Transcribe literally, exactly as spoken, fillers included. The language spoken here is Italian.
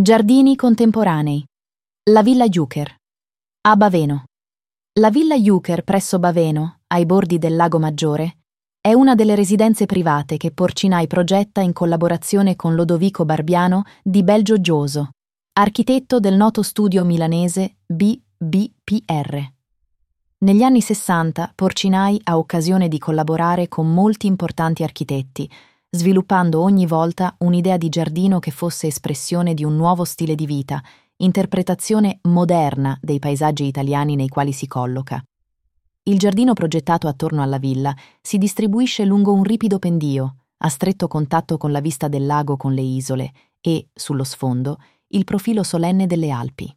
Giardini contemporanei. La Villa Juker. A Baveno. La Villa Juker presso Baveno, ai bordi del Lago Maggiore, è una delle residenze private che Porcinai progetta in collaborazione con Lodovico Barbiano di Belgio Gioso, architetto del noto studio milanese B B P R. Negli anni sessanta Porcinai ha occasione di collaborare con molti importanti architetti, sviluppando ogni volta un'idea di giardino che fosse espressione di un nuovo stile di vita, interpretazione moderna dei paesaggi italiani nei quali si colloca. Il giardino progettato attorno alla villa si distribuisce lungo un ripido pendio, a stretto contatto con la vista del lago con le isole e, sullo sfondo, il profilo solenne delle Alpi.